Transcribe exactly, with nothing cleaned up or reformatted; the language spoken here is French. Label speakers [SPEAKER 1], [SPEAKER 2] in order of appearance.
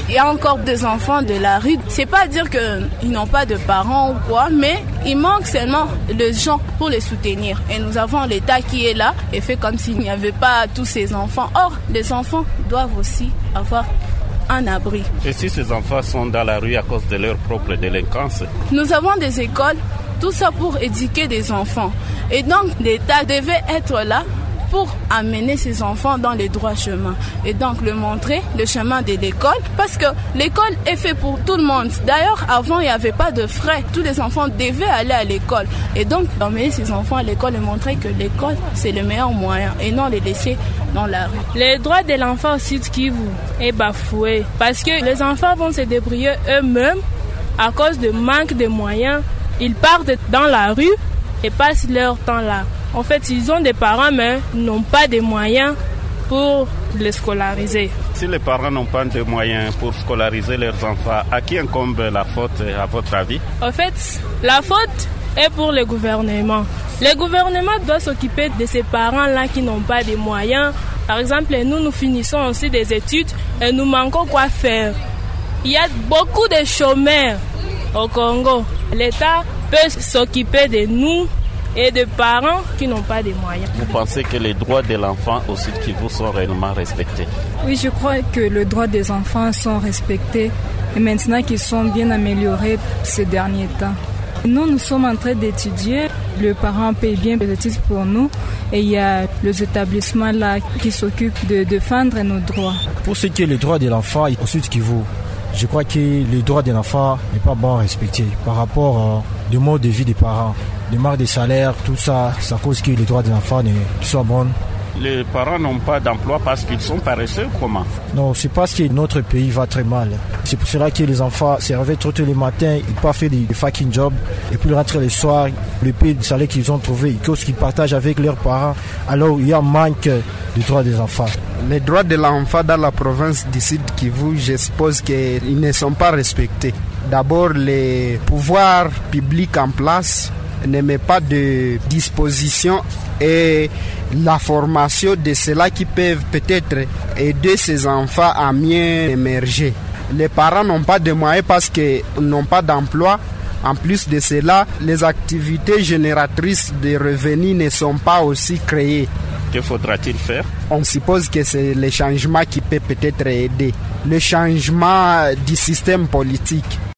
[SPEAKER 1] il y a encore des enfants de la rue. C'est pas dire qu'ils n'ont pas de parents ou quoi, mais il manque seulement les gens pour les soutenir. Et nous avons l'État qui est là et fait comme s'il n'y avait pas tous ces enfants. Or, les enfants doivent aussi avoir un abri.
[SPEAKER 2] Et si ces enfants sont dans la rue à cause de leur propre délinquance?
[SPEAKER 1] Nous avons des écoles, tout ça pour éduquer des enfants. Et donc, l'État devait être là pour amener ses enfants dans les droits chemins et donc le montrer, le chemin de l'école, parce que l'école est fait pour tout le monde. D'ailleurs, avant, il n'y avait pas de frais. Tous les enfants devaient aller à l'école. Et donc, emmener ses enfants à l'école et montrer que l'école, c'est le meilleur moyen et non les laisser dans la rue.
[SPEAKER 3] Les droits de l'enfant au Sud Kivu est bafoué parce que les enfants vont se débrouiller eux-mêmes à cause de manque de moyens. Ils partent dans la rue et passent leur temps là. En fait, ils ont des parents, mais n'ont pas de moyens pour les scolariser.
[SPEAKER 2] Si les parents n'ont pas de moyens pour scolariser leurs enfants, à qui incombe la faute, à votre avis?
[SPEAKER 3] En fait, la faute est pour le gouvernement. Le gouvernement doit s'occuper de ces parents-là qui n'ont pas de moyens. Par exemple, nous, nous finissons aussi des études et nous manquons quoi faire. Il y a beaucoup de chômeurs au Congo. L'État peut s'occuper de nous et de parents qui n'ont pas de moyens.
[SPEAKER 2] Vous pensez que les droits de l'enfant au Sud Kivu sont réellement respectés?
[SPEAKER 4] Oui, je crois que les droits des enfants sont respectés et maintenant qu'ils sont bien améliorés ces derniers temps. Nous, nous sommes en train d'étudier. Le parent paye bien les études pour nous et il y a les établissements là qui s'occupent de défendre nos droits.
[SPEAKER 5] Pour ce qui est les droits de l'enfant au Sud Kivu, je crois que les droits de l'enfant n'est pas bon respecté par rapport au mode de vie des parents. Le manque de salaire, tout ça, ça cause que les droits des enfants ne soient bons.
[SPEAKER 2] Les parents n'ont pas d'emploi parce qu'ils sont paresseux, comment?
[SPEAKER 5] Non, c'est parce que notre pays va très mal. C'est pour cela que les enfants se réveillent trop tôt le matin, ils peuvent faire des fucking jobs, et puis rentrer le soir, le peu de salaire qu'ils ont trouvé, cause qu'ils partagent avec leurs parents. Alors il y a un manque de droits des enfants.
[SPEAKER 6] Les droits de l'enfant dans la province du Sud Kivu, je suppose qu'ils ne sont pas respectés. D'abord, les pouvoirs publics en place ne met pas de disposition et la formation de ceux-là qui peuvent peut-être aider ces enfants à mieux émerger. Les parents n'ont pas de moyens parce qu'ils n'ont pas d'emploi. En plus de cela, les activités génératrices de revenus ne sont pas aussi créées.
[SPEAKER 2] Que faudra-t-il faire?
[SPEAKER 6] On suppose que c'est le changement qui peut peut-être aider. Le changement du système politique.